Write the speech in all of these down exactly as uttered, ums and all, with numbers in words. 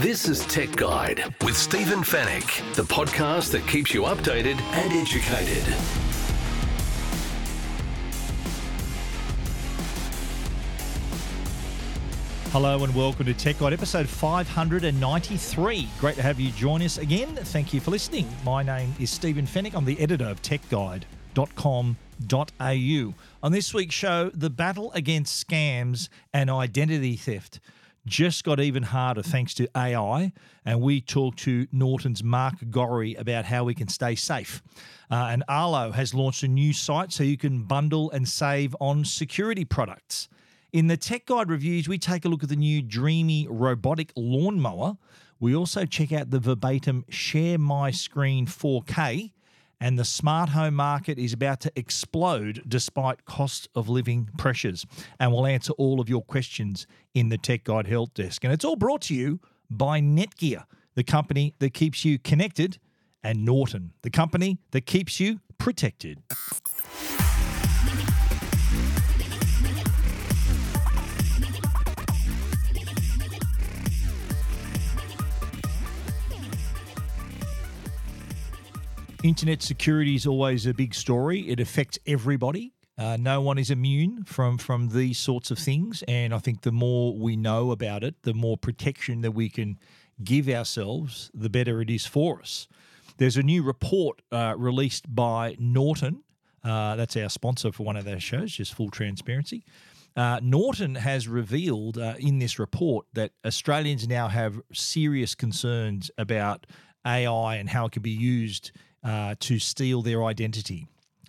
This is Tech Guide with Stephen Fennick, the podcast that keeps you updated and educated. Hello and welcome to Tech Guide, episode five hundred ninety-three. Great to have you join us again. Thank you for listening. My name is Stephen Fennick. I'm the editor of tech guide dot com dot a u. On this week's show, the battle against scams and identity theft just got even harder thanks to A I, and we talked to Norton's Mark Gorrie about how we can stay safe. Uh, and Arlo has launched a new site so you can bundle and save on security products. In the Tech Guide reviews, we take a look at the new Dreamy robotic lawnmower. We also check out the Verbatim Share My Screen four K, and the smart home market is about to explode despite cost of living pressures. And we'll answer all of your questions in the Tech Guide Help Desk. And it's all brought to you by Netgear, the company that keeps you connected, and Norton, the company that keeps you protected. Internet security is always a big story. It affects everybody. Uh, no one is immune from, from these sorts of things. And I think the more we know about it, the more protection that we can give ourselves, the better it is for us. There's a new report uh, released by Norton. Uh, that's our sponsor for one of our shows, just full transparency. Uh, Norton has revealed uh, in this report that Australians now have serious concerns about A I and how it can be used Uh, to steal their identity.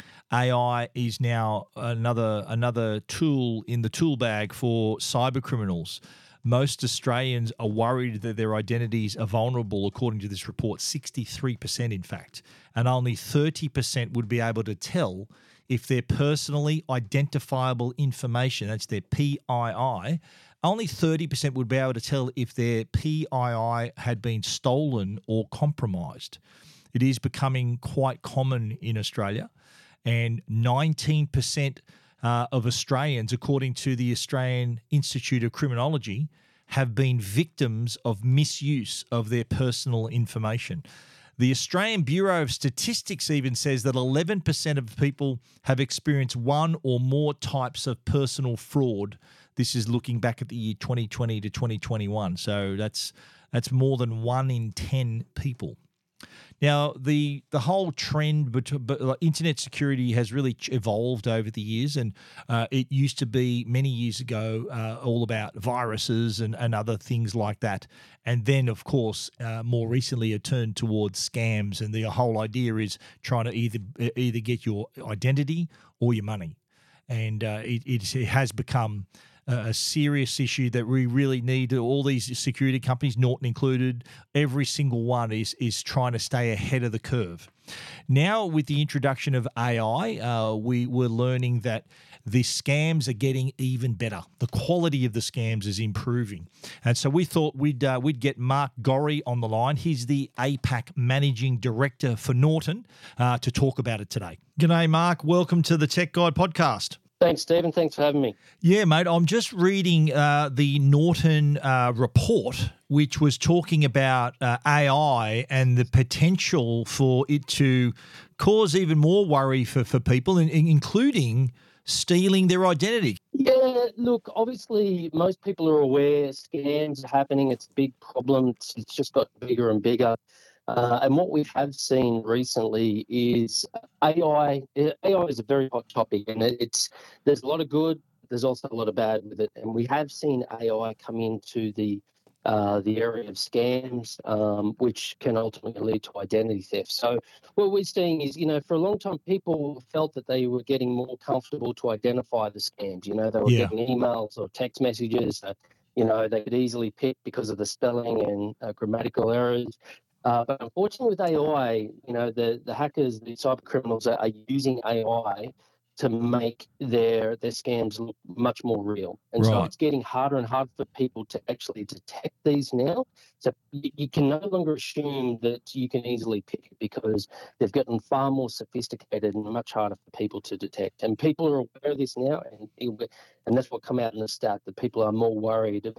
A I is now another another tool in the tool bag for cyber criminals. Most Australians are worried that their identities are vulnerable, according to this report, sixty-three percent in fact, and only thirty percent would be able to tell if their personally identifiable information, that's their P I I, only thirty percent would be able to tell if their P I I had been stolen or compromised. It is becoming quite common in Australia, and nineteen percent uh, of Australians, according to the Australian Institute of Criminology, have been victims of misuse of their personal information. The Australian Bureau of Statistics even says that eleven percent of people have experienced one or more types of personal fraud. This is looking back at the year twenty twenty to twenty twenty-one, so that's that's more than one in ten people. Now, the the whole trend, but, but internet security has really evolved over the years, and uh, it used to be many years ago uh, all about viruses and, and other things like that. And then, of course, uh, more recently it turned towards scams, and the whole idea is trying to either either get your identity or your money. And uh, it, it has become a serious issue that we really need. All these security companies, Norton included, every single one is is trying to stay ahead of the curve. Now, with the introduction of A I, uh, we were learning that the scams are getting even better. The quality of the scams is improving. And so we thought we'd uh, we'd get Mark Gorrie on the line. He's the A PAC Managing Director for Norton uh, to talk about it today. G'day, Mark. Welcome to the Tech Guide podcast. Thanks, Stephen. Thanks for having me. Yeah, mate. I'm just reading uh, the Norton uh, report, which was talking about uh, A I and the potential for it to cause even more worry for, for people, in, in, including stealing their identity. Yeah, look, obviously most people are aware scams are happening. It's a big problem. It's, it's just got bigger and bigger. Uh, and what we have seen recently is A I. A I is a very hot topic, and it's there's a lot of good. There's also a lot of bad with it, and we have seen A I come into the uh, the area of scams, um, which can ultimately lead to identity theft. So what we're seeing is, you know, for a long time, people felt that they were getting more comfortable to identify the scams. You know, they were Yeah. getting emails or text messages. Uh, you know, they could easily pick because of the spelling and uh, grammatical errors. Uh, but unfortunately with A I, you know, the, the hackers, the cyber criminals are, are using A I to make their their scams look much more real. And so Right. it's getting harder and harder for people to actually detect these now. So you, you can no longer assume that you can easily pick it because they've gotten far more sophisticated and much harder for people to detect. And people are aware of this now, and, it, and that's what come out in the stat, that people are more worried about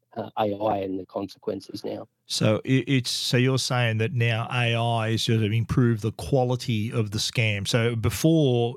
uh, A I and the consequences now. So it, it's so you're saying that now A I is sort of improve the quality of the scam. So before,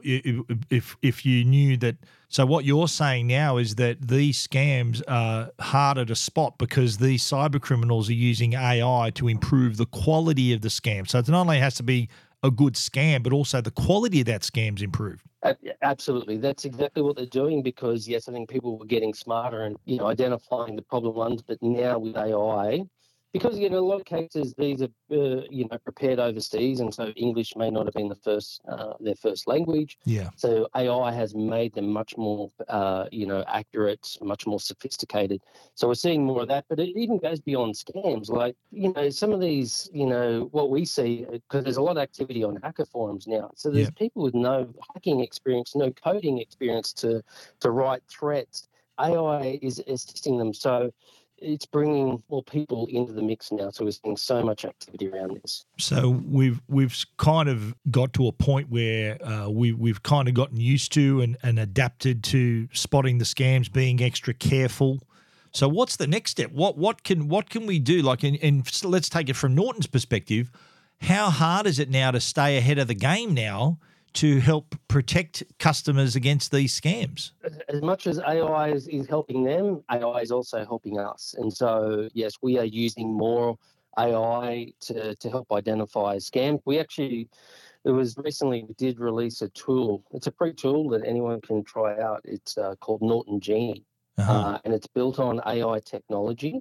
if if you knew that, so what you're saying now is that these scams are harder to spot because these cyber criminals are using A I to improve the quality of the scam. So it not only has to be a good scam, but also the quality of that scam's improved. Uh, Absolutely. That's exactly what they're doing because, yes, I think people were getting smarter and, you know, identifying the problem ones, but now with A I, because, you know, in a lot of cases, these are, uh, you know, prepared overseas, and so English may not have been the first, uh, their first language. Yeah. So A I has made them much more, uh, you know, accurate, much more sophisticated. So we're seeing more of that, but it even goes beyond scams. Like, you know, some of these, you know, what we see, because there's a lot of activity on hacker forums now. So there's Yeah. people with no hacking experience, no coding experience to, to write threats. A I is assisting them. So it's bringing more people into the mix now. So we're seeing so much activity around this. So we've we've kind of got to a point where uh, we we've kind of gotten used to and, and adapted to spotting the scams, being extra careful. So what's the next step? What what can what can we do? Like, in, in let's take it from Norton's perspective. How hard is it now to stay ahead of the game now to help protect customers against these scams? As much as A I is, is helping them, A I is also helping us. And so, yes, we are using more A I to, to help identify scams. We actually, it was recently, we did release a tool. It's a free tool that anyone can try out. It's uh, called Norton Genie. Uh-huh. Uh, and it's built on A I technology.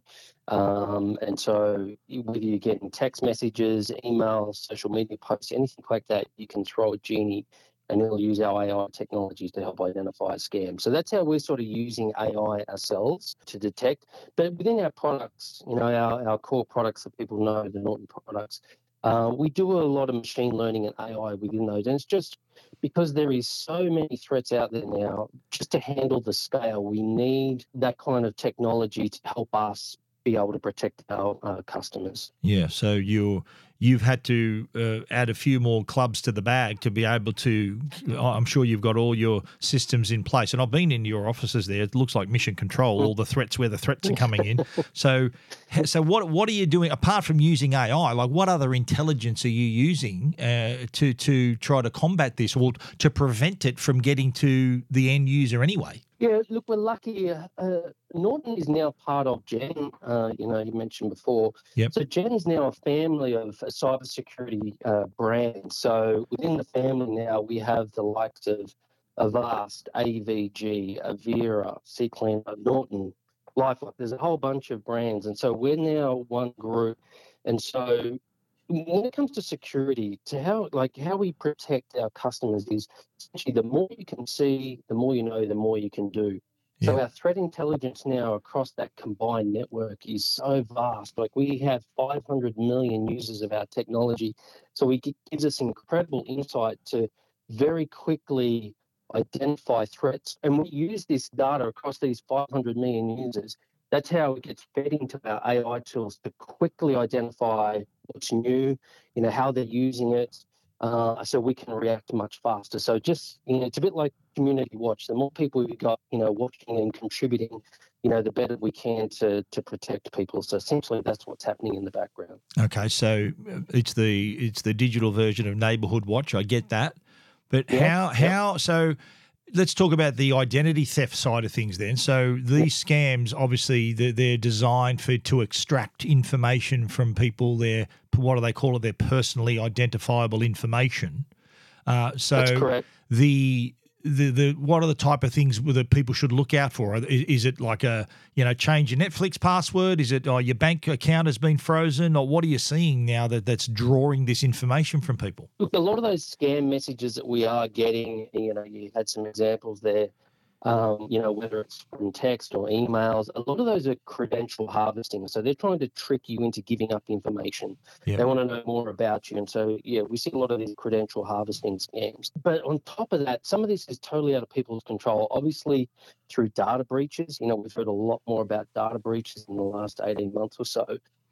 Um, and so whether you're getting text messages, emails, social media posts, anything like that, you can throw a Genie and it'll use our A I technologies to help identify scams. So that's how we're sort of using A I ourselves to detect. But within our products, you know, our, our core products that people know, the Norton products, uh, we do a lot of machine learning and A I within those. And it's just because there is so many threats out there now, just to handle the scale, we need that kind of technology to help us be able to protect our uh, customers. Yeah, so you you've had to uh, add a few more clubs to the bag to be able to. I'm sure you've got all your systems in place, and I've been in your offices there. It looks like mission control. All the threats where the threats are coming in. So, so what what are you doing apart from using A I? Like, what other intelligence are you using uh, to to try to combat this or to prevent it from getting to the end user anyway? Yeah, look, we're lucky. Uh, uh, Norton is now part of Gen. Uh, you know, you mentioned before. Yep. So Gen is now a family of uh, cybersecurity uh, brands. So within the family now, we have the likes of Avast, A V G, Avira, Sequan, Norton, LifeLock. There's a whole bunch of brands, and so we're now one group. And so when it comes to security, to how like how we protect our customers is essentially the more you can see, the more you know, the more you can do. So Yeah. our threat intelligence now across that combined network is so vast. Like we have five hundred million users of our technology, so it gives us incredible insight to very quickly identify threats. And we use this data across these five hundred million users. That's how it gets fed into our A I tools to quickly identify what's new, you know, how they're using it, uh, so we can react much faster. So just, you know, it's a bit like community watch. The more people we got, you know, watching and contributing, you know, the better we can to to protect people. So essentially, that's what's happening in the background. Okay, so uh, it's the it's the digital version of Neighborhood Watch. I get that, but Yeah, how how so? Let's talk about the identity theft side of things then. So these scams, obviously, they're, they're designed for to extract information from people. Their what do they call it? Their personally identifiable information. Uh, so That's correct. the the the what are the type of things that people should look out for? Is, is it like a you know change your Netflix password? Is it oh, your bank account has been frozen? Or what are you seeing now that that's drawing this information from people? Look, a lot of those scam messages that we are getting, you know, you had some examples there. Um, you know, whether it's from text or emails, a lot of those are credential harvesting. So they're trying to trick you into giving up information. Yep. They want to know more about you. And so, yeah, we see a lot of these credential harvesting scams. But on top of that, some of this is totally out of people's control. Obviously, through data breaches, you know, we've heard a lot more about data breaches in the last eighteen months or so.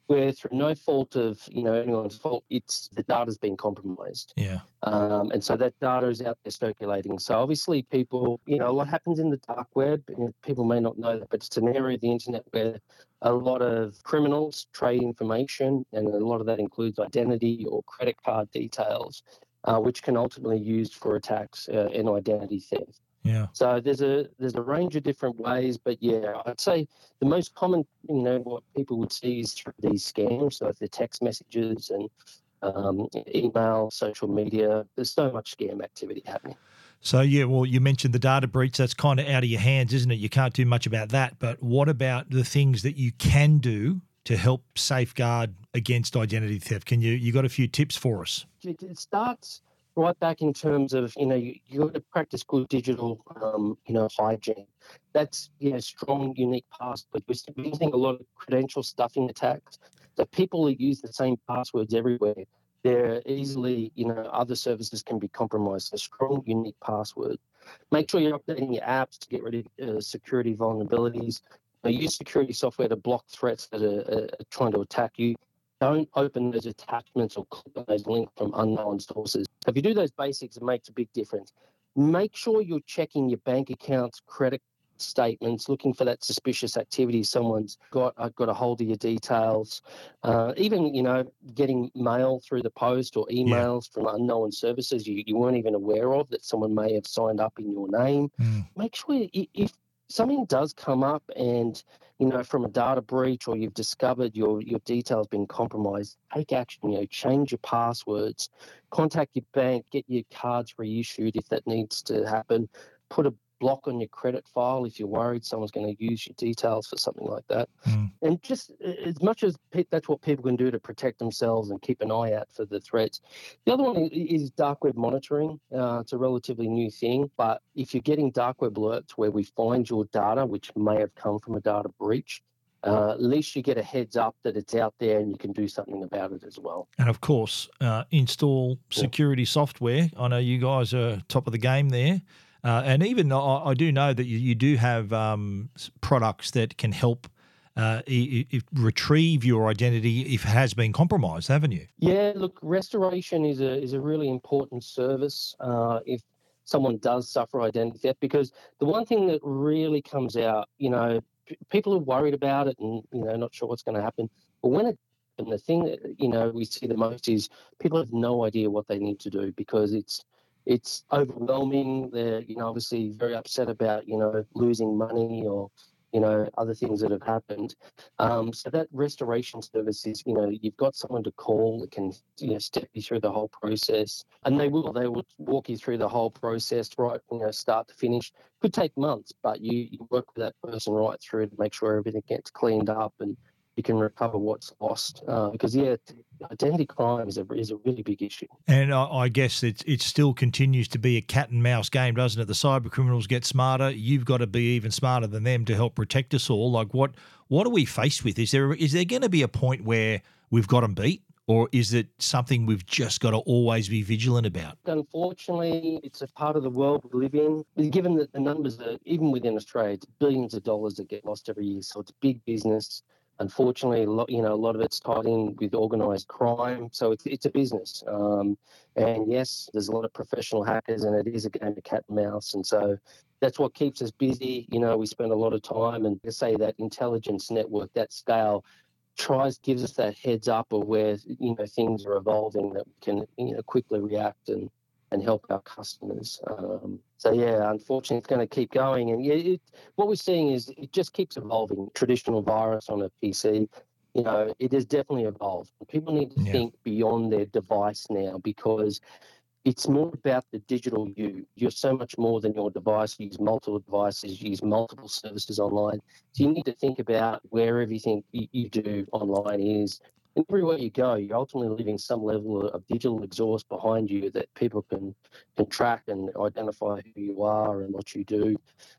where through no fault of, you know, anyone's fault, it's the data's been compromised. Yeah. Um, and so that data is out there circulating. So obviously people, you know, a lot happens in the dark web, and people may not know that, but it's an area of the internet where a lot of criminals trade information, and a lot of that includes identity or credit card details, uh, which can ultimately be used for attacks uh, and identity theft. Yeah. So there's a there's a range of different ways, but yeah, I'd say the most common, you know, what people would see is through these scams. So if they're text messages and um, email, social media, there's so much scam activity happening. So, yeah, well, you mentioned the data breach. That's kind of out of your hands, isn't it? You can't do much about that. But what about the things that you can do to help safeguard against identity theft? Can you, you got a few tips for us? It, it starts right back in terms of, you know, you, you got to practice good digital, um, you know, hygiene. That's, you know, strong, unique password. We're using a lot of credential stuffing attacks. So people that use the same passwords everywhere, they're easily, you know, other services can be compromised. So strong, unique password. Make sure you're updating your apps to get rid of uh, security vulnerabilities. You know, use security software to block threats that are, are trying to attack you. Don't open those attachments or click on those links from unknown sources. If you do those basics, it makes a big difference. Make sure you're checking your bank accounts, credit statements, looking for that suspicious activity. Someone's got uh, got a hold of your details. Uh, even, you know, getting mail through the post or emails yeah. from unknown services you, you weren't even aware of that someone may have signed up in your name. Mm. Make sure you, if something does come up and, you know, from a data breach or you've discovered your, your details being compromised, take action, you know, change your passwords, contact your bank, get your cards reissued if that needs to happen, put a block on your credit file if you're worried someone's going to use your details for something like that. Mm. And just as much as pe- that's what people can do to protect themselves and keep an eye out for the threats. The other one is dark web monitoring. Uh, it's a relatively new thing, but if you're getting dark web alerts where we find your data, which may have come from a data breach, Uh, at least you get a heads up that it's out there and you can do something about it as well. And of course, uh, install security yeah. software. I know you guys are top of the game there. Uh, and even I, I do know that you, you do have um, products that can help uh, e- e- retrieve your identity if it has been compromised, haven't you? Yeah, look, restoration is a is a really important service uh, if someone does suffer identity theft, because the one thing that really comes out, you know, p- people are worried about it and, you know, not sure what's going to happen. But when it and the thing that, you know, we see the most is people have no idea what they need to do because it's it's overwhelming. They're, you know, obviously very upset about, you know, losing money or, you know, other things that have happened. Um, so that restoration service is, you know, you've got someone to call that can, you know, step you through the whole process, and they will, they will walk you through the whole process, right, you know, start to finish. Could take months, but you, you work with that person right through to make sure everything gets cleaned up and you can recover what's lost. Uh, because yeah, identity crime is a is a really big issue. And I, I guess it it still continues to be a cat and mouse game, doesn't it? The cyber criminals get smarter. You've got to be even smarter than them to help protect us all. Like what what are we faced with? Is there is there going to be a point where we've got them beat? Or is it something we've just got to always be vigilant about? Unfortunately, it's a part of the world we live in. Given that the numbers are, even within Australia, it's billions of dollars that get lost every year. So it's big business. Unfortunately, a lot, you know, a lot of it's tied in with organised crime. So it's it's a business. Um, and yes, there's a lot of professional hackers, and it is a game of cat and mouse. And so that's what keeps us busy. You know, we spend a lot of time, and to say that intelligence network, that scale, tries gives us that heads up of where, you know, things are evolving that we can, you know, quickly react and and help our customers. Um, so yeah, unfortunately, it's going to keep going, and yeah, it, what we're seeing is it just keeps evolving. Traditional virus on a P C, you know, it has definitely evolved. People need to yeah. think beyond their device now, because it's more about the digital you. You're so much more than your device. You use multiple devices, you use multiple services online. So you need to think about where everything you, you do online is. And everywhere you go, you're ultimately leaving some level of digital exhaust behind you that people can, can track and identify who you are and what you do.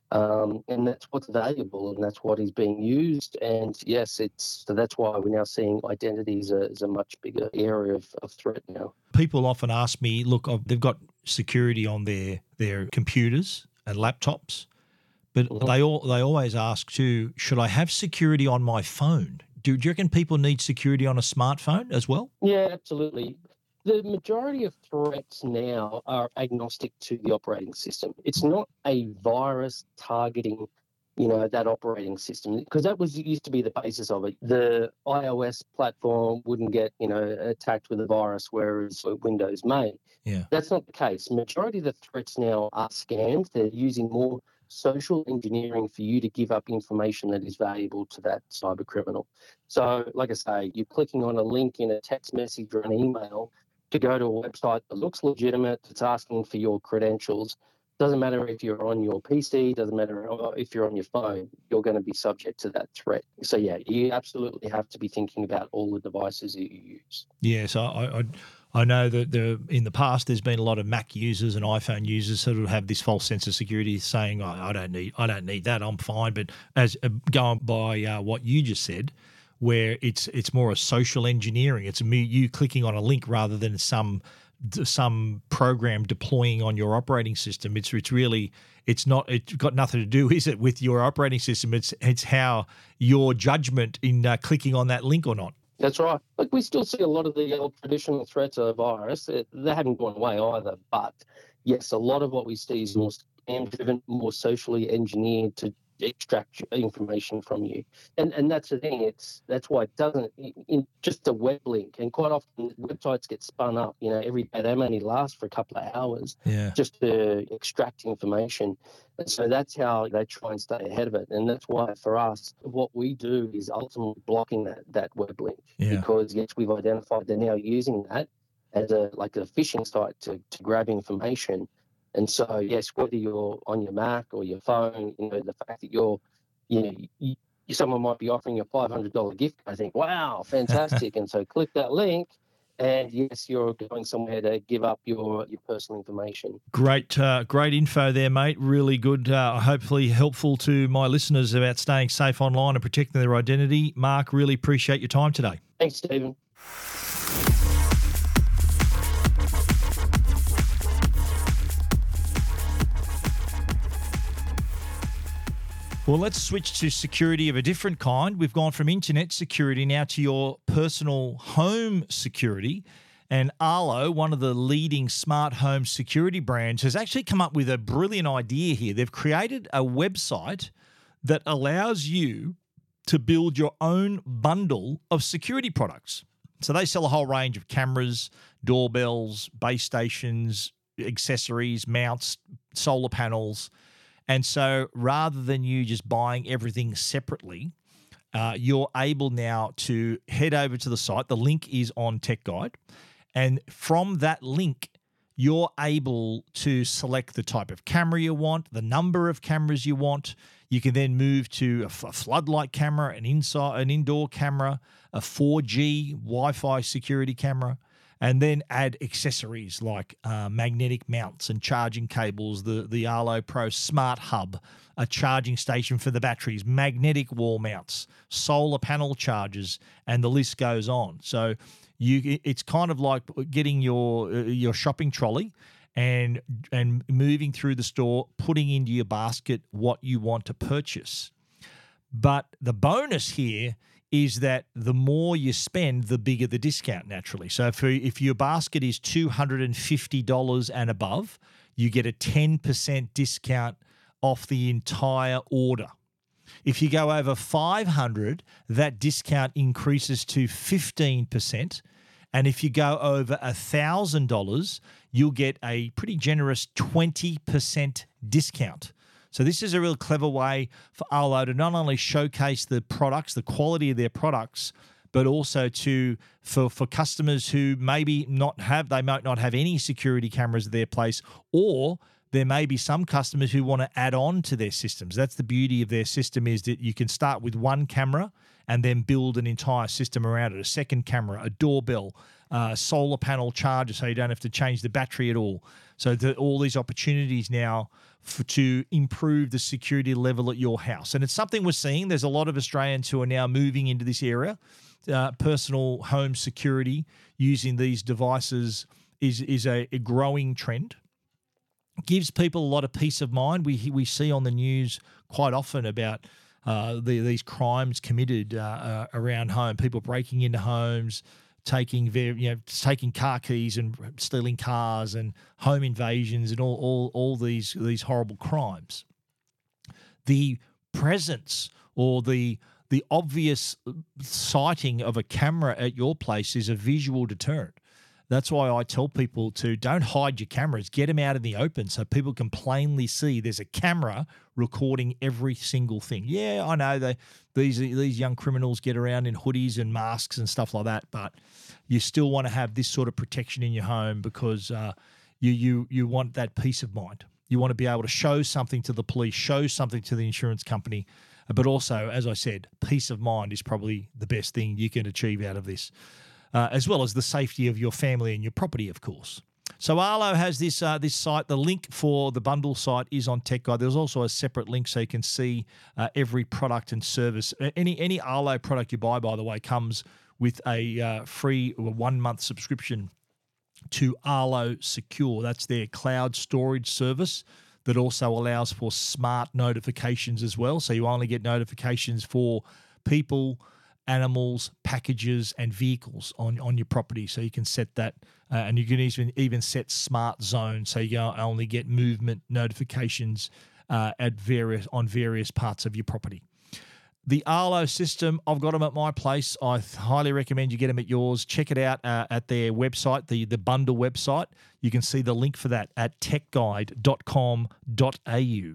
Um, and that's what's valuable, and that's what is being used. And yes, it's so that's why we're now seeing identity as a, as a much bigger area of, of threat now. People often ask me, look, they've got security on their their computers and laptops, but mm-hmm. they all they always ask too, should I have security on my phone? Do, do you reckon people need security on a smartphone as well? Yeah, absolutely. The majority of threats now are agnostic to the operating system. It's not a virus targeting, you know, that operating system, because that was used to be the basis of it. The iOS platform wouldn't get, you know, attacked with a virus, whereas Windows may. Yeah. That's not the case. Majority of the threats now are scams. They're using more social engineering for you to give up information that is valuable to that cyber criminal. So, like I say, you're clicking on a link in a text message or an email to go to a website that looks legitimate, that's asking for your credentials. Doesn't matter if you're on your P C, doesn't matter if you're on your phone, you're going to be subject to that threat. So, yeah, you absolutely have to be thinking about all the devices that you use. Yes, I, I, I know that the, in the past there's been a lot of Mac users and iPhone users who have this false sense of security, saying, oh, "I don't need, I don't need that, I'm fine." But as uh, going by uh, what you just said, where it's it's more a social engineering, it's me you clicking on a link rather than some some program deploying on your operating system. It's it's really it's not it's got nothing to do, is it, with your operating system? It's it's how your judgment in uh, clicking on that link or not. That's right. Like, we still see a lot of the old traditional threats of virus. They, they haven't gone away either. But yes, a lot of what we see is more scam driven, more socially engineered to extract information from you. And and that's the thing. It's that's why it doesn't in, in just a web link. And quite often websites get spun up. You know, every day they only last for a couple of hours. Yeah. Just to extract information. And so that's how they try and stay ahead of it. And that's why for us, what we do is ultimately blocking that that web link. Yeah. Because yes, we've identified they're now using that as a like a phishing site to to grab information. And so, yes, whether you're on your Mac or your phone, you know, the fact that you're, you know, you, someone might be offering you a five hundred dollars gift. I think, wow, fantastic. And so click that link and, yes, you're going somewhere to give up your, your personal information. Great, uh, great info there, mate. Really good. Uh, hopefully helpful to my listeners about staying safe online and protecting their identity. Mark, really appreciate your time today. Thanks, Stephen. Well, let's switch to security of a different kind. We've gone from internet security now to your personal home security. And Arlo, one of the leading smart home security brands, has actually come up with a brilliant idea here. They've created a website that allows you to build your own bundle of security products. So they sell a whole range of cameras, doorbells, base stations, accessories, mounts, solar panels. And so rather than you just buying everything separately, uh, you're able now to head over to the site. The link is on Tech Guide. And from that link, you're able to select the type of camera you want, the number of cameras you want. You can then move to a, f- a floodlight camera, an inside, an indoor camera, a four G Wi-Fi security camera, and then add accessories like uh, magnetic mounts and charging cables, the, the Arlo Pro Smart Hub, a charging station for the batteries, magnetic wall mounts, solar panel chargers, and the list goes on. So you, it's kind of like getting your uh, your shopping trolley and and moving through the store, putting into your basket what you want to purchase. But the bonus here is that the more you spend, the bigger the discount naturally. So if, if your basket is two hundred fifty dollars and above, you get a ten percent discount off the entire order. If you go over five hundred dollars, that discount increases to fifteen percent. And if you go over one thousand dollars, you'll get a pretty generous twenty percent discount. So this is a real clever way for Arlo to not only showcase the products, the quality of their products, but also to for, for customers who maybe not have, they might not have any security cameras at their place, or there may be some customers who want to add on to their systems. That's the beauty of their system, is that you can start with one camera and then build an entire system around it, a second camera, a doorbell, uh, solar panel charger, so you don't have to change the battery at all. So the, all these opportunities now for, to improve the security level at your house. And it's something we're seeing. There's a lot of Australians who are now moving into this area. Uh, personal home security using these devices is, is a, a growing trend. Gives people a lot of peace of mind. We we see on the news quite often about uh, the, these crimes committed uh, uh, around home, people breaking into homes, taking very, you know, taking car keys and stealing cars and home invasions and all all all these these horrible crimes. The presence or the the obvious sighting of a camera at your place is a visual deterrent. That's why I tell people to don't hide your cameras, get them out in the open so people can plainly see there's a camera recording every single thing. Yeah, I know they, these these young criminals get around in hoodies and masks and stuff like that, but you still want to have this sort of protection in your home because uh, you you you want that peace of mind. You want to be able to show something to the police, show something to the insurance company, but also, as I said, peace of mind is probably the best thing you can achieve out of this. Uh, as well as the safety of your family and your property, of course. So Arlo has this uh, this site. The link for the bundle site is on Tech Guide. There's also a separate link so you can see uh, every product and service. Any any Arlo product you buy, by the way, comes with a uh, free one-month subscription to Arlo Secure. That's their cloud storage service that also allows for smart notifications as well. So you only get notifications for people, animals, packages, and vehicles on, on your property. So you can set that, uh, and you can even even set smart zones, so you only get movement notifications uh, at various on various parts of your property. The Arlo system, I've got them at my place. I highly recommend you get them at yours. Check it out uh, at their website, the, the bundle website. You can see the link for that at tech guide dot com dot a u.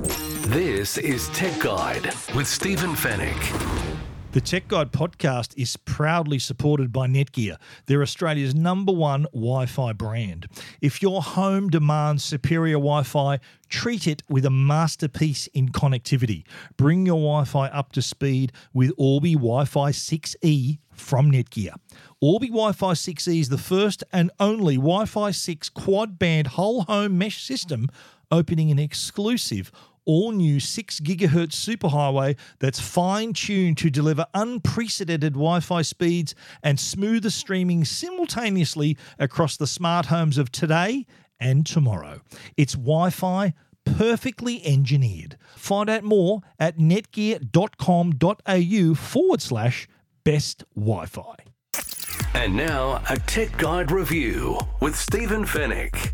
This is Tech Guide with Stephen Fennick. The Tech Guide podcast is proudly supported by Netgear. They're Australia's number one Wi-Fi brand. If your home demands superior Wi-Fi, treat it with a masterpiece in connectivity. Bring your Wi-Fi up to speed with Orbi Wi-Fi six E from Netgear. Orbi Wi-Fi six E is the first and only Wi-Fi six quad-band whole home mesh system, opening an exclusive all-new six gigahertz superhighway that's fine-tuned to deliver unprecedented Wi-Fi speeds and smoother streaming simultaneously across the smart homes of today and tomorrow. It's Wi-Fi perfectly engineered. Find out more at netgear dot com dot a u forward slash best Wi-Fi. And now, a Tech Guide review with Stephen Fennick.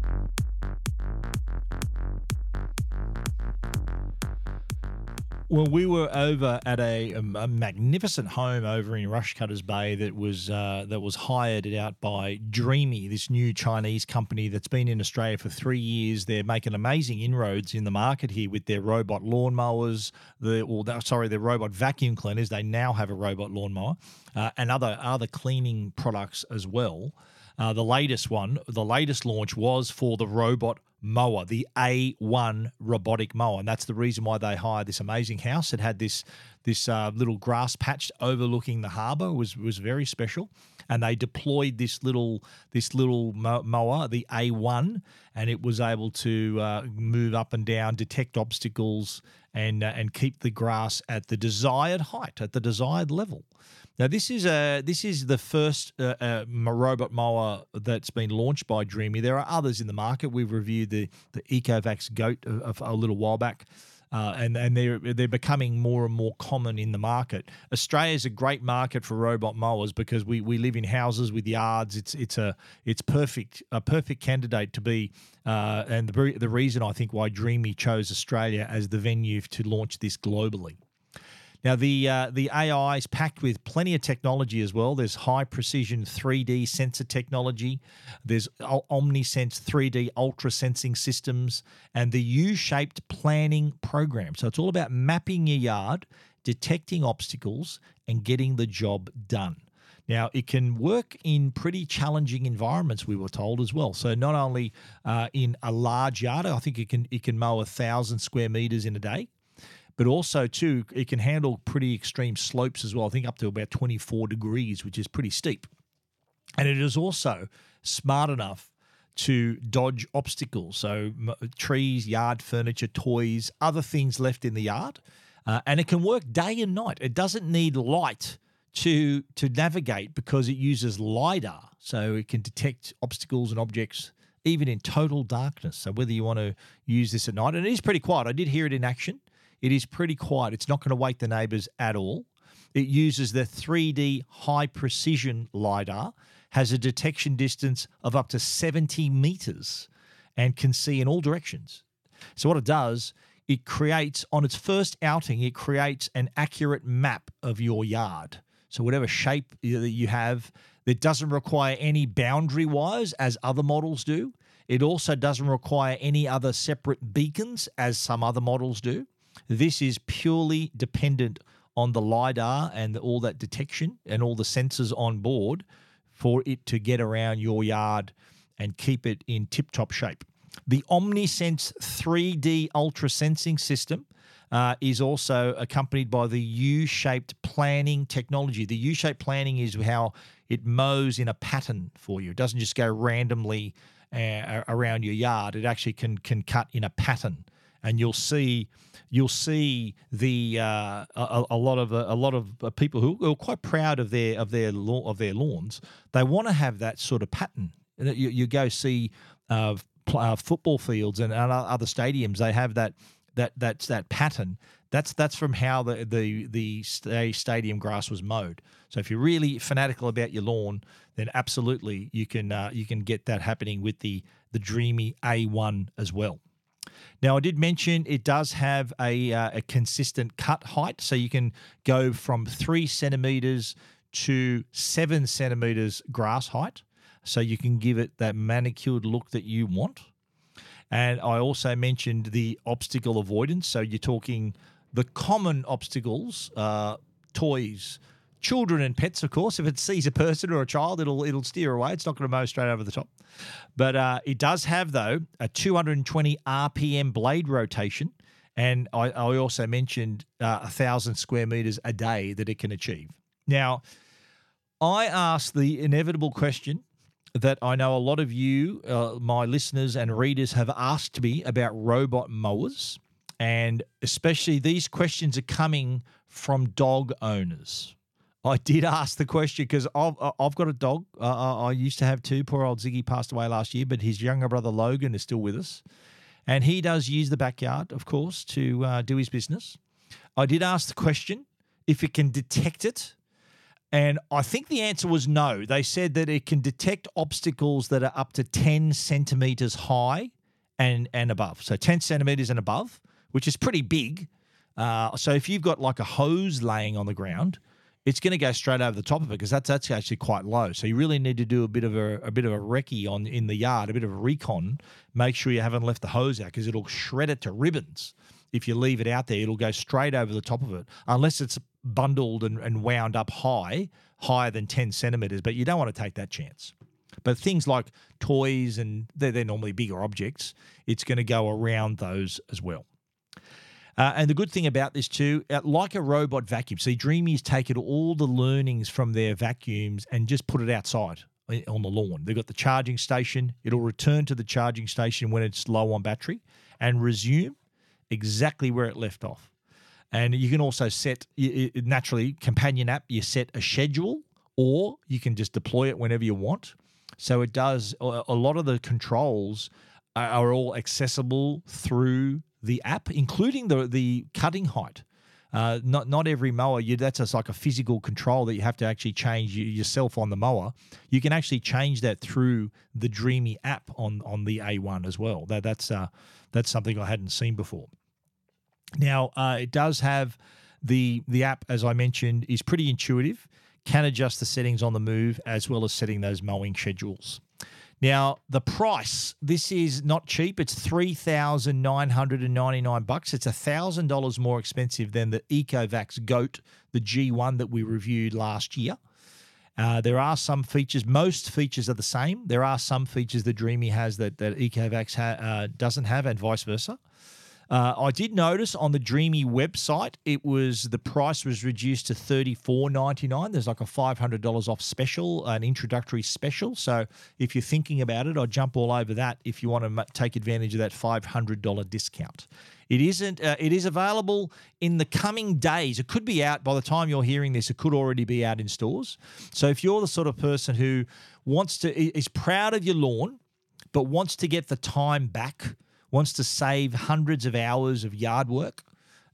Well, we were over at a, a magnificent home over in Rushcutters Bay that was uh, that was hired out by Dreamy, this new Chinese company that's been in Australia for three years. They're making amazing inroads in the market here with their robot lawnmowers, the or the, sorry, their robot vacuum cleaners. They now have a robot lawnmower uh, and other other cleaning products as well. Uh, the latest one, the latest launch was for the robot mower, the A one robotic mower, and that's the reason why they hired this amazing house. It had this this uh, little grass patch overlooking the harbour. was was very special, and they deployed this little this little mower, the A one, and it was able to uh, move up and down, detect obstacles, and uh, and keep the grass at the desired height, at the desired level. Now, this is a this is the first uh, uh, robot mower that's been launched by Dreamy. There are others in the market. We've reviewed the the Ecovacs Goat a, a little while back, uh, and and they're they're becoming more and more common in the market. Australia is a great market for robot mowers because we, we live in houses with yards. It's it's a it's perfect a perfect candidate to be. Uh, and the the reason I think why Dreamy chose Australia as the venue to launch this globally. Now, the uh, the A I is packed with plenty of technology as well. There's high-precision three D sensor technology. There's OmniSense three D ultra-sensing systems and the U-shaped planning program. So it's all about mapping your yard, detecting obstacles, and getting the job done. Now, it can work in pretty challenging environments, we were told as well. So not only uh, in a large yard, I think it can it can mow a thousand square meters in a day, but also, too, it can handle pretty extreme slopes as well, I think up to about twenty-four degrees, which is pretty steep. And it is also smart enough to dodge obstacles, so trees, yard furniture, toys, other things left in the yard. Uh, and it can work day and night. It doesn't need light to, to navigate because it uses LiDAR, so it can detect obstacles and objects even in total darkness. So whether you want to use this at night, and it is pretty quiet. I did hear it in action it is pretty quiet. It's not going to wake the neighbours at all. It uses the three D high precision LiDAR, has a detection distance of up to seventy metres and can see in all directions. So what it does, it creates, on its first outing, it creates an accurate map of your yard. So whatever shape that you have, that doesn't require any boundary wires as other models do. It also doesn't require any other separate beacons as some other models do. This is purely dependent on the LiDAR and all that detection and all the sensors on board for it to get around your yard and keep it in tip-top shape. The OmniSense three D Ultra Sensing System uh, is also accompanied by the U-shaped planning technology. The U-shaped planning is how it mows in a pattern for you. It doesn't just go randomly uh, around your yard. It actually can can cut in a pattern, and you'll see you'll see the uh, a, a lot of a lot of people who are quite proud of their of their lawn, of their lawns. They want to have that sort of pattern. You, you go see uh, uh, football fields and other stadiums. They have that that that's that pattern. That's that's from how the the the stadium grass was mowed. So if you're really fanatical about your lawn, then absolutely you can uh, you can get that happening with the the Dreamy A one as well. Now, I did mention it does have a, uh, a consistent cut height, so you can go from three centimetres to seven centimetres grass height, so you can give it that manicured look that you want. And I also mentioned the obstacle avoidance, so you're talking the common obstacles, uh, toys, children and pets, of course. If it sees a person or a child, it'll it'll steer away. It's not going to mow straight over the top. But uh, it does have, though, a two hundred twenty R P M blade rotation. And I, I also mentioned uh, one thousand square metres a day that it can achieve. Now, I asked the inevitable question that I know a lot of you, uh, my listeners and readers, have asked me about robot mowers. And especially these questions are coming from dog owners. I did ask the question because I've, I've got a dog. Uh, I used to have two. Poor old Ziggy passed away last year, but his younger brother Logan is still with us. And he does use the backyard, of course, to uh, do his business. I did ask the question if it can detect it. And I think the answer was no. They said that it can detect obstacles that are up to ten centimetres high and, and above. So ten centimetres and above, which is pretty big. Uh, so if you've got like a hose laying on the ground, it's going to go straight over the top of it because that's that's actually quite low. So you really need to do a bit of a, a bit of a recce on in the yard, a bit of a recon. Make sure you haven't left the hose out because it'll shred it to ribbons. If you leave it out there, it'll go straight over the top of it, unless it's bundled and, and wound up high, higher than ten centimetres. But you don't want to take that chance. But things like toys, and they're, they're normally bigger objects, it's going to go around those as well. Uh, and the good thing about this too, uh, like a robot vacuum, see, Dreamy's taken all the learnings from their vacuums and just put it outside on the lawn. They've got the charging station. It'll return to the charging station when it's low on battery and resume exactly where it left off. And you can also set, naturally, companion app, you set a schedule, or you can just deploy it whenever you want. So it does, a lot of the controls are, are all accessible through the app, including the the cutting height. Uh, not not every mower, you, that's just like a physical control that you have to actually change yourself on the mower. You can actually change that through the Dreamy app on, on the A one as well. That that's uh, that's something I hadn't seen before. Now, uh, it does have the the app, as I mentioned, is pretty intuitive, can adjust the settings on the move as well as setting those mowing schedules. Now, the price, this is not cheap. It's three thousand nine hundred ninety-nine bucks. It's one thousand dollars more expensive than the Ecovacs Goat, the G one that we reviewed last year. Uh, there are some features. Most features are the same. There are some features that Dreamy has that, that Ecovacs ha, uh, doesn't have, and vice versa. Uh, I did notice on the Dreamy website, it was the price was reduced to thirty-four ninety-nine. There's like a five hundred dollars off special, an introductory special. So if you're thinking about it, I'd jump all over that if you want to take advantage of that five hundred dollars discount. It isn't. Uh, it is available in the coming days. It could be out by the time you're hearing this. It could already be out in stores. So if you're the sort of person who wants to, is proud of your lawn, but wants to get the time back, wants to save hundreds of hours of yard work,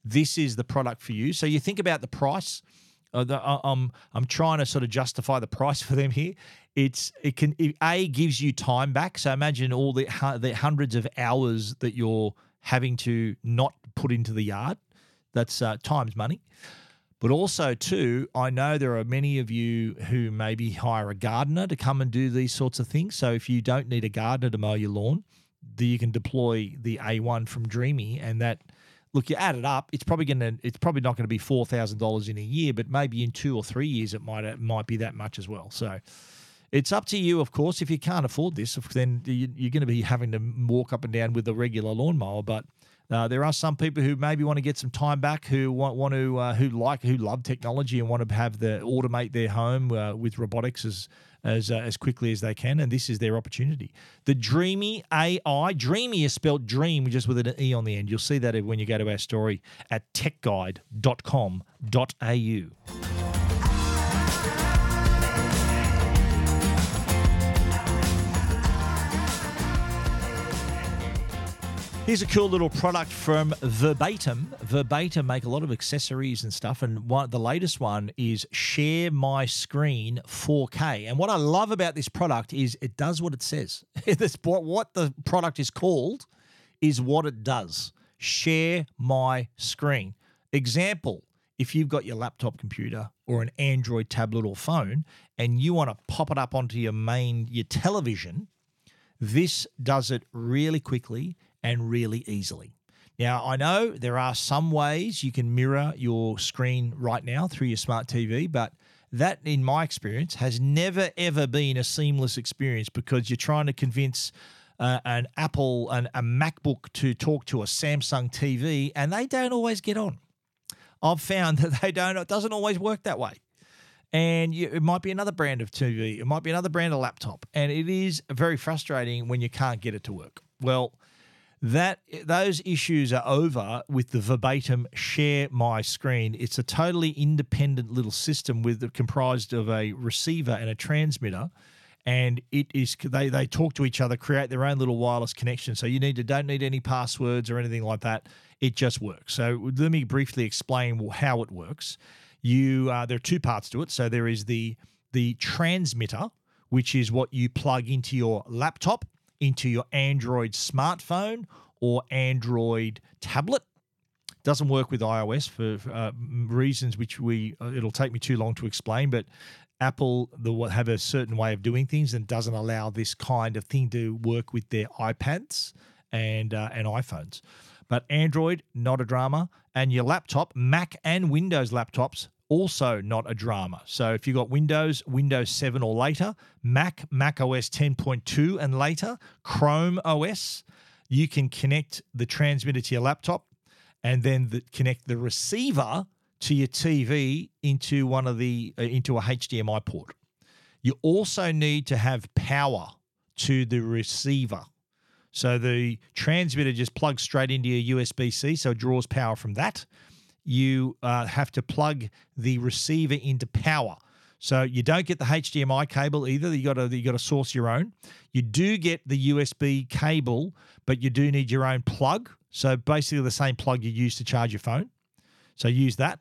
this is the product for you. So you think about the price. Uh, the, uh, I'm I'm trying to sort of justify the price for them here. It's it can it, a gives you time back. So imagine all the the hundreds of hours that you're having to not put into the yard. That's uh, time's money. But also, too, I know there are many of you who maybe hire a gardener to come and do these sorts of things. So if you don't need a gardener to mow your lawn, you can deploy the A one from Dreamy, and that, look, you add it up, it's probably going to, it's probably not going to be four thousand dollars in a year, but maybe in two or three years it might it might be that much as well. So it's up to you, of course. If you can't afford this, then you're going to be having to walk up and down with a regular lawnmower, but. Uh, there are some people who maybe want to get some time back, who want, want to, uh, who like, who love technology and want to have the automate their home uh, with robotics as as uh, as quickly as they can, and this is their opportunity. The Dreamy A I, Dreamy is spelled dream just with an E on the end. You'll see that when you go to our story at tech guide dot com dot a u. Here's a cool little product from Verbatim. Verbatim make a lot of accessories and stuff, and one, the latest one is Share My Screen four K. And what I love about this product is it does what it says. This, what the product is called is what it does. Share My Screen. Example, if you've got your laptop computer or an Android tablet or phone and you want to pop it up onto your main, your television, this does it really quickly and really easily. Now, I know there are some ways you can mirror your screen right now through your smart T V, but that, in my experience, has never, ever been a seamless experience because you're trying to convince uh, an Apple and a MacBook to talk to a Samsung T V, and they don't always get on. I've found that they don't, it doesn't always work that way. And you, it might be another brand of T V. It might be another brand of laptop. And it is very frustrating when you can't get it to work. Well, that those issues are over with the Verbatim Share My Screen. It's a totally independent little system with comprised of a receiver and a transmitter. And it is they, they talk to each other, create their own little wireless connection. So you need to don't need any passwords or anything like that. It just works. So let me briefly explain how it works. You uh, there are two parts to it. So there is the the transmitter, which is what you plug into your laptop, into your Android smartphone or Android tablet. Doesn't work with iOS for uh, reasons which we uh, it'll take me too long to explain. But Apple will have a certain way of doing things and doesn't allow this kind of thing to work with their iPads and uh, and iPhones. But Android, not a drama. And your laptop, Mac and Windows laptops, also not a drama. So if you've got Windows, Windows seven or later, Mac, Mac O S ten point two and later, Chrome O S, you can connect the transmitter to your laptop and then the, connect the receiver to your T V into one of the uh, into a H D M I port. You also need to have power to the receiver. So the transmitter just plugs straight into your U S B C, so it draws power from that. You uh, have to plug the receiver into power. So you don't get the H D M I cable either. You got to you got to source your own. You do get the U S B cable, but you do need your own plug. So basically the same plug you use to charge your phone. So use that.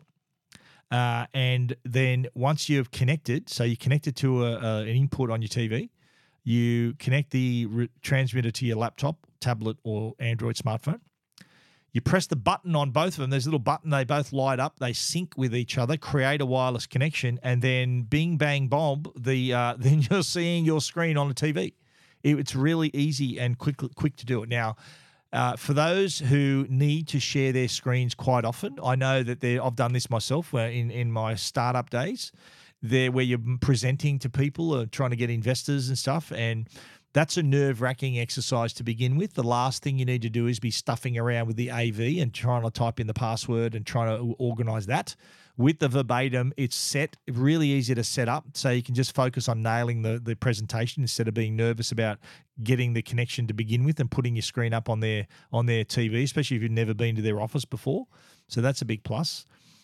Uh, and then once you've connected, so you connect it to a, a, an input on your T V, you connect the re- transmitter to your laptop, tablet, or Android smartphone. You press the button on both of them. There's a little button. They both light up. They sync with each other, create a wireless connection, and then bing, bang, bob, the uh, then you're seeing your screen on the T V. It, it's really easy and quick, quick to do it. Now, uh, for those who need to share their screens quite often, I know that I've done this myself in, in my startup days, there where you're presenting to people or trying to get investors and stuff, and that's a nerve-wracking exercise to begin with. The last thing you need to do is be stuffing around with the A V and trying to type in the password and trying to organize that. With the Verbatim, it's set really easy to set up, so you can just focus on nailing the, the presentation instead of being nervous about getting the connection to begin with and putting your screen up on their on their T V, especially if you've never been to their office before. So that's a big plus.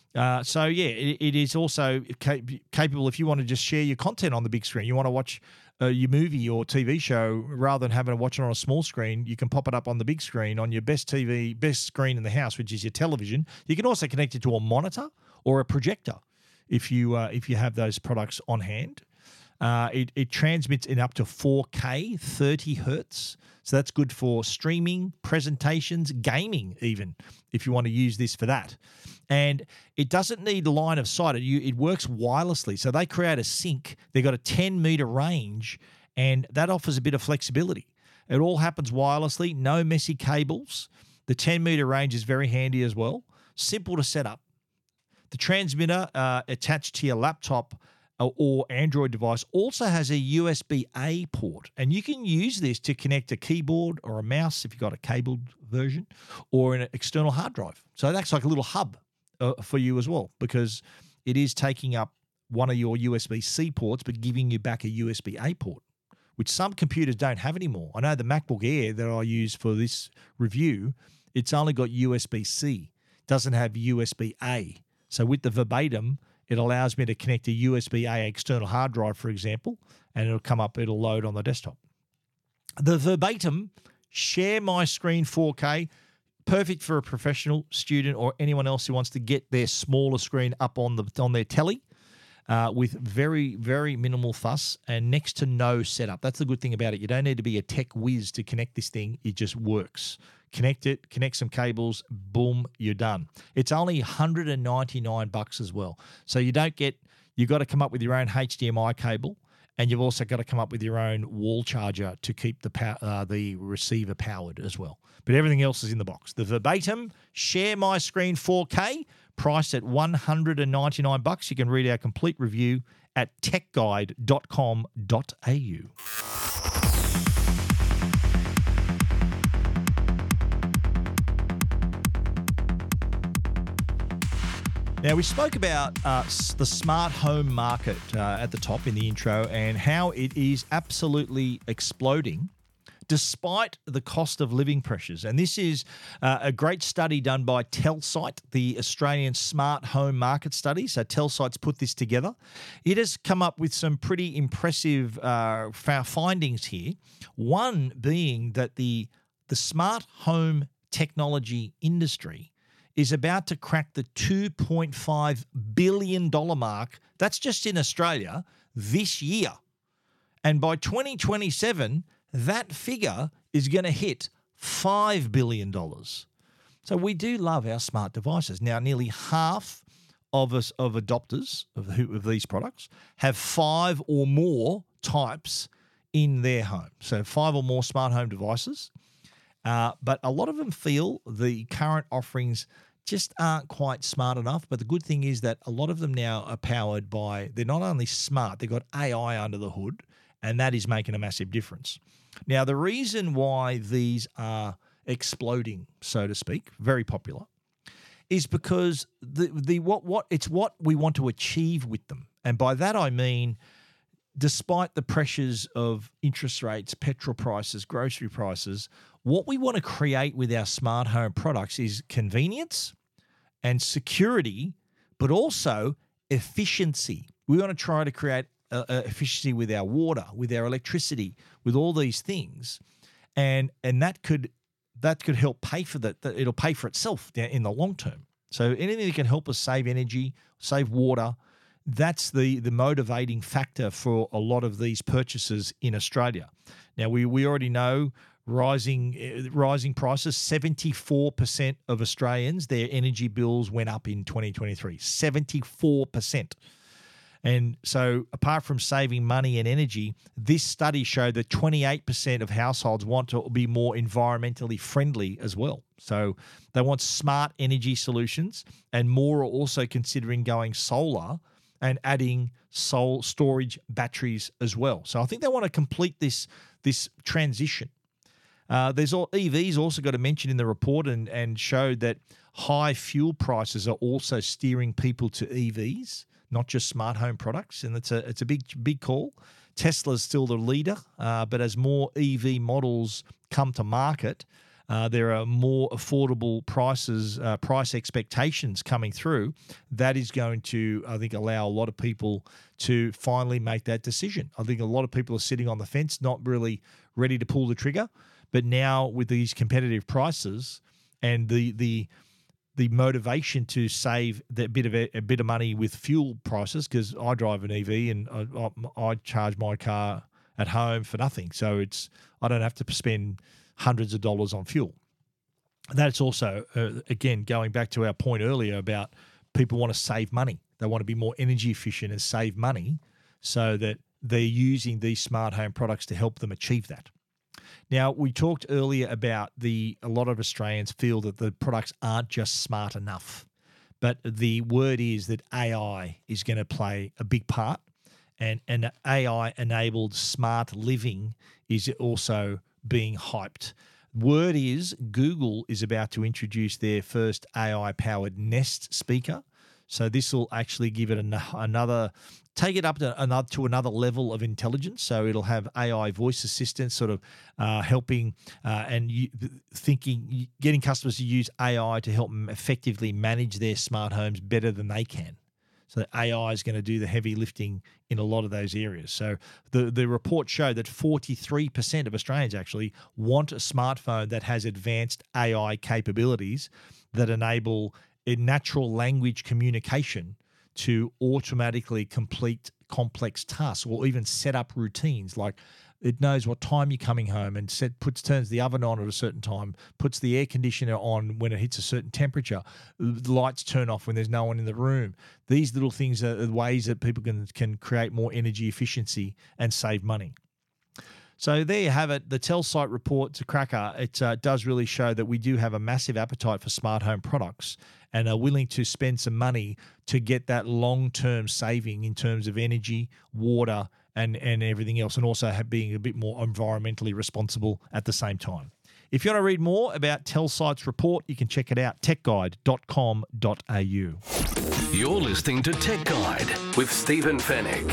Uh, so, yeah, it, it is also cap- capable if you want to just share your content on the big screen. You want to watch uh, your movie or T V show rather than having to watch it on a small screen. You can pop it up on the big screen on your best T V, best screen in the house, which is your television. You can also connect it to a monitor or a projector if you uh, if you have those products on hand. Uh, it, it transmits in up to four K, thirty hertz. So that's good for streaming, presentations, gaming even, if you want to use this for that. And it doesn't need line of sight. It, it works wirelessly. So they create a sync. They've got a ten meter range, and that offers a bit of flexibility. It all happens wirelessly, no messy cables. The ten meter range is very handy as well. Simple to set up. The transmitter uh, attached to your laptop or Android device also has a U S B A port, and you can use this to connect a keyboard or a mouse if you've got a cabled version, or an external hard drive. So that's like a little hub uh, for you as well, because it is taking up one of your U S B C ports but giving you back a U S B A port, which some computers don't have anymore. I know the MacBook Air that I use for this review, it's only got U S B C, doesn't have U S B A. So with the Verbatim, it allows me to connect a U S B A external hard drive, for example, and it'll come up, it'll load on the desktop. The Verbatim Share My Screen four K, perfect for a professional student or anyone else who wants to get their smaller screen up on the on their telly uh, with very, very minimal fuss and next to no setup. That's the good thing about it. You don't need to be a tech whiz to connect this thing. It just works. Connect it, connect some cables, boom, you're done. It's only one hundred ninety-nine bucks as well. So you don't get, you've got to come up with your own H D M I cable, and you've also got to come up with your own wall charger to keep the pow- uh, the receiver powered as well. But everything else is in the box. The Verbatim Share My Screen four K, priced at one hundred ninety-nine bucks. You can read our complete review at tech guide dot com dot a u. Now, we spoke about uh, the smart home market uh, at the top in the intro and how it is absolutely exploding despite the cost of living pressures. And this is uh, a great study done by Telsight, the Australian Smart Home Market Study. So Telsight's put this together. It has come up with some pretty impressive uh, findings here. One being that the the smart home technology industry is about to crack the two point five billion dollars mark. That's just in Australia this year. And by twenty twenty-seven, that figure is going to hit five billion dollars. So we do love our smart devices. Now, nearly half of us of adopters of, who, of these products have five or more types in their home. So five or more smart home devices. Uh, but a lot of them feel the current offerings just aren't quite smart enough. But the good thing is that a lot of them now are powered by, they're not only smart, they've got A I under the hood, and that is making a massive difference. Now, the reason why these are exploding, so to speak, very popular, is because the the what what it's what we want to achieve with them. And by that I mean, despite the pressures of interest rates, petrol prices, grocery prices, what we want to create with our smart home products is convenience and security, but also efficiency. We want to try to create uh, uh, efficiency with our water, with our electricity, with all these things, and and that could that could help pay for that. that it'll pay for itself in the long term. So anything that can help us save energy, save water, that's the the motivating factor for a lot of these purchases in Australia. Now we we already know. Rising uh, rising prices, seventy-four percent of Australians, their energy bills went up in twenty twenty-three, seventy-four percent. And so apart from saving money and energy, this study showed that twenty-eight percent of households want to be more environmentally friendly as well. So they want smart energy solutions, and more are also considering going solar and adding sol storage batteries as well. So I think they want to complete this, this transition. Uh, there's all, E Vs also got to mention in the report and, and showed that high fuel prices are also steering people to E Vs, not just smart home products, and it's a it's a big big call. Tesla's still the leader, uh, but as more E V models come to market, uh, there are more affordable prices, uh, price expectations coming through. That is going to, I think, allow a lot of people to finally make that decision. I think a lot of people are sitting on the fence, not really ready to pull the trigger. But now with these competitive prices and the the the motivation to save that bit of a, a bit of money with fuel prices, because I drive an E V and I, I, I charge my car at home for nothing, so it's I don't have to spend hundreds of dollars on fuel. That's also uh, again going back to our point earlier about people want to save money. They want to be more energy efficient and save money, so that they're using these smart home products to help them achieve that. Now, we talked earlier about the a lot of Australians feel that the products aren't just smart enough, but the word is that A I is going to play a big part, and an A I-enabled smart living is also being hyped. Word is Google is about to introduce their first A I-powered Nest speaker. So this will actually give it an, another, take it up to another, to another level of intelligence. So it'll have A I voice assistants sort of uh, helping uh, and you, thinking, getting customers to use A I to help them effectively manage their smart homes better than they can. So A I is going to do the heavy lifting in a lot of those areas. So the, the report showed that forty-three percent of Australians actually want a smartphone that has advanced A I capabilities that enable a natural language communication to automatically complete complex tasks or even set up routines. Like it knows what time you're coming home and set puts turns the oven on at a certain time, puts the air conditioner on when it hits a certain temperature, the lights turn off when there's no one in the room. These little things are ways that people can can create more energy efficiency and save money. So there you have it. The Telsyte report, to cracker. It uh, does really show that we do have a massive appetite for smart home products and are willing to spend some money to get that long-term saving in terms of energy, water, and, and everything else, and also have, being a bit more environmentally responsible at the same time. If you want to read more about Telsyte's report, you can check it out, tech guide dot com dot a u. You're listening to Tech Guide with Stephen Fennick.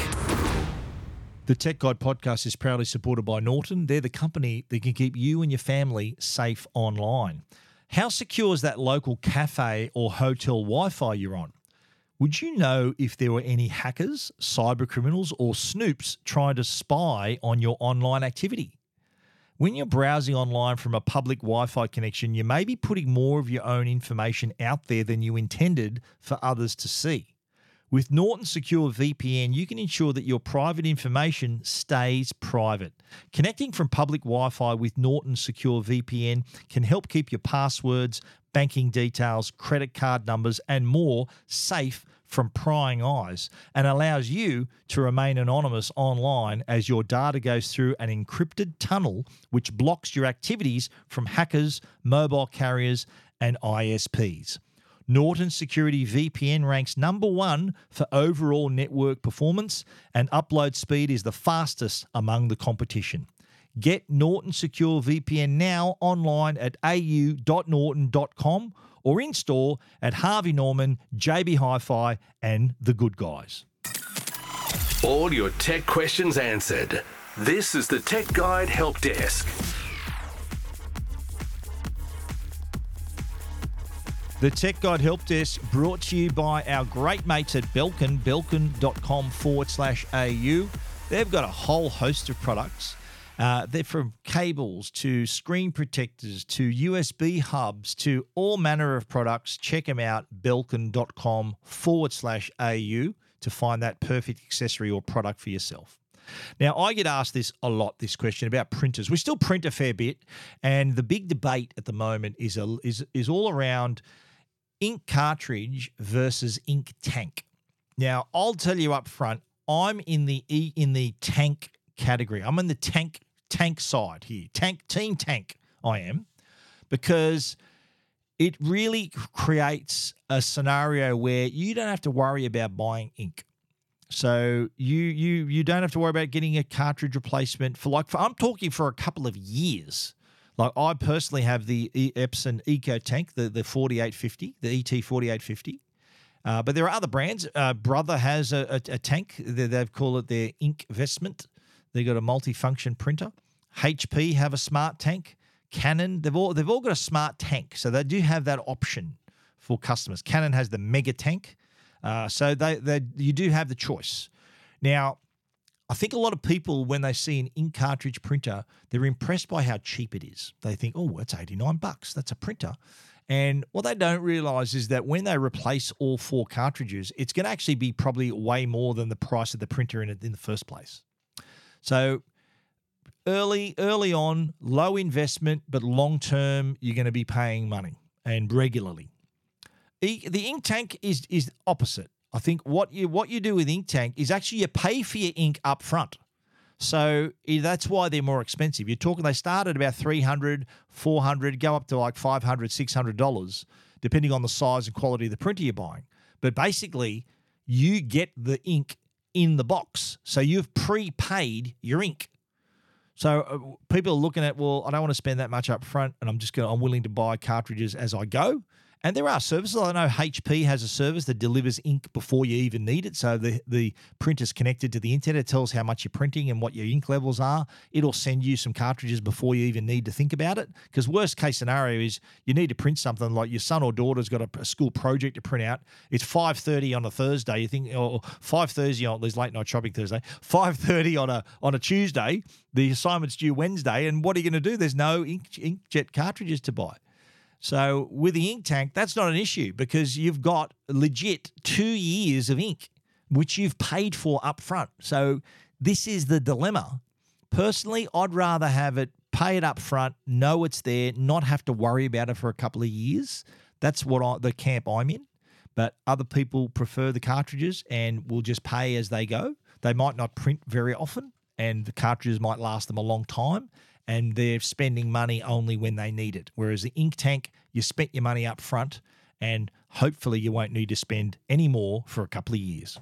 The Tech Guide podcast is proudly supported by Norton. They're the company that can keep you and your family safe online. How secure is that local cafe or hotel Wi-Fi you're on? Would you know if there were any hackers, cyber criminals, or snoops trying to spy on your online activity? When you're browsing online from a public Wi-Fi connection, you may be putting more of your own information out there than you intended for others to see. With Norton Secure V P N, you can ensure that your private information stays private. Connecting from public Wi-Fi with Norton Secure V P N can help keep your passwords, banking details, credit card numbers, and more safe from prying eyes, and allows you to remain anonymous online as your data goes through an encrypted tunnel which blocks your activities from hackers, mobile carriers, and I S Ps. Norton Security V P N ranks number one for overall network performance, and upload speed is the fastest among the competition. Get Norton Secure V P N now online at a u dot norton dot com or in store at Harvey Norman, J B Hi-Fi, and The Good Guys. All your tech questions answered. This is the Tech Guide Help Desk. The Tech Guide Help Desk brought to you by our great mates at Belkin, belkin.com forward slash AU. They've got a whole host of products. Uh, they're from cables to screen protectors to U S B hubs to all manner of products. Check them out, belkin.com forward slash AU to find that perfect accessory or product for yourself. Now, I get asked this a lot, this question about printers. We still print a fair bit, and the big debate at the moment is a, is is all around ink cartridge versus ink tank. Now, I'll tell you up front, I'm in the e, in the tank category. I'm in the tank tank side here. Tank team tank I am, because it really creates a scenario where you don't have to worry about buying ink. So you you you don't have to worry about getting a cartridge replacement for like for, I'm talking for a couple of years. Like I personally have the Epson Eco Tank, the the forty-eight fifty, the E T forty-eight fifty. Uh, but there are other brands. Uh, Brother has a, a, a tank. They, they've called it their Ink Vestment. They've got a multifunction printer. H P have a smart tank. Canon, they've all they've all got a smart tank, so they do have that option for customers. Canon has the mega tank, uh, so they they you do have the choice. Now, I think a lot of people, when they see an ink cartridge printer, they're impressed by how cheap it is. They think, oh, it's eighty-nine bucks. That's a printer. And what they don't realize is that when they replace all four cartridges, it's going to actually be probably way more than the price of the printer in it in the first place. So early, early on, low investment, but long term, you're going to be paying money and regularly. E- the ink tank is is opposite. I think what you what you do with ink tank is actually you pay for your ink up front. So that's why they're more expensive. You're talking, they start at about three hundred dollars, four hundred dollars, go up to like five hundred dollars, six hundred dollars, depending on the size and quality of the printer you're buying. But basically, you get the ink in the box. So you've prepaid your ink. So uh, people are looking at, well, I don't want to spend that much up front, and I'm just going, I'm willing to buy cartridges as I go. And there are services. I know H P has a service that delivers ink before you even need it. So the, the printer's connected to the internet. It tells how much you're printing and what your ink levels are. It'll send you some cartridges before you even need to think about it. Because worst case scenario is you need to print something like your son or daughter's got a, a school project to print out. It's five thirty on a Thursday. You think, or five thirty on, there's late night shopping Thursday, five thirty on a on a Tuesday. The assignment's due Wednesday. And what are you going to do? There's no ink, inkjet cartridges to buy. So with the ink tank, that's not an issue because you've got legit two years of ink, which you've paid for up front. So this is the dilemma. Personally, I'd rather have it, pay it up front, know it's there, not have to worry about it for a couple of years. That's what I, the camp I'm in. But other people prefer the cartridges and will just pay as they go. They might not print very often, and the cartridges might last them a long time. And they're spending money only when they need it. Whereas the ink tank, you spent your money up front, and hopefully you won't need to spend any more for a couple of years.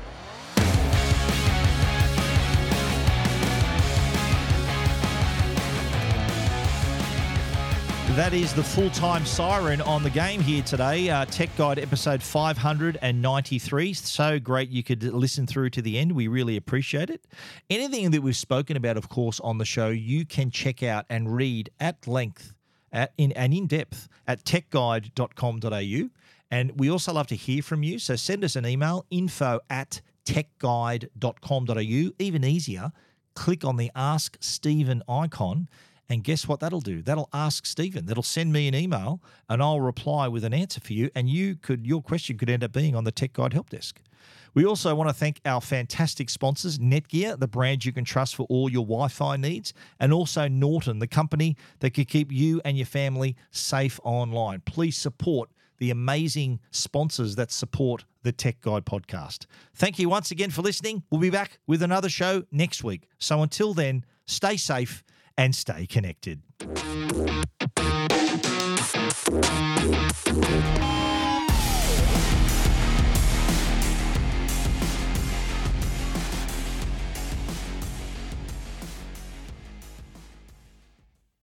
That is the full-time siren on the game here today. Uh, Tech Guide episode five hundred ninety-three. So great you could listen through to the end. We really appreciate it. Anything that we've spoken about, of course, on the show, you can check out and read at length at, in, and in depth at tech guide dot com dot a u. And we also love to hear from you. So send us an email, info at tech guide dot com dot a u. Even easier, click on the Ask Stephen icon. And guess what that'll do? That'll ask Stephen. That'll send me an email, and I'll reply with an answer for you. And you could, your question could end up being on the Tech Guide Help Desk. We also want to thank our fantastic sponsors, Netgear, the brand you can trust for all your Wi-Fi needs, and also Norton, the company that can keep you and your family safe online. Please support the amazing sponsors that support the Tech Guide podcast. Thank you once again for listening. We'll be back with another show next week. So until then, stay safe and stay connected.